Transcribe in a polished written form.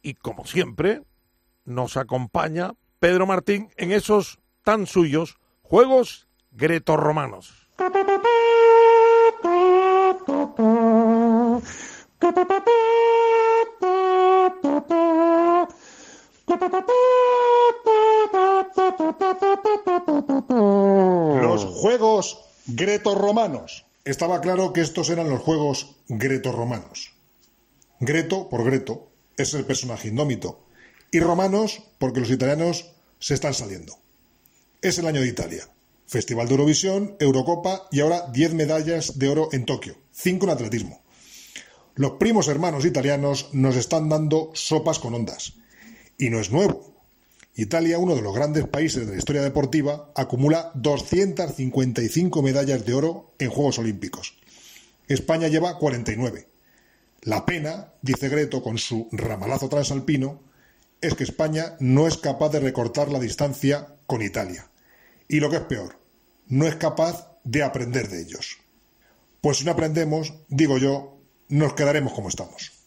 y como siempre nos acompaña Pedro Martín en esos tan suyos Juegos Gretorromanos. Los Juegos Gretorromanos. Estaba claro que estos eran los Juegos Gretorromanos. Greto, por Greto, es el personaje indómito. Y romanos, porque los italianos se están saliendo. Es el año de Italia. Festival de Eurovisión, Eurocopa y ahora 10 medallas de oro en Tokio, 5 en atletismo. Los primos hermanos italianos nos están dando sopas con ondas. Y no es nuevo. Italia, uno de los grandes países de la historia deportiva, acumula 255 medallas de oro en Juegos Olímpicos. España lleva 49. La pena, dice Greto con su ramalazo transalpino, es que España no es capaz de recortar la distancia con Italia. Y lo que es peor, no es capaz de aprender de ellos. Pues si no aprendemos, digo yo, nos quedaremos como estamos.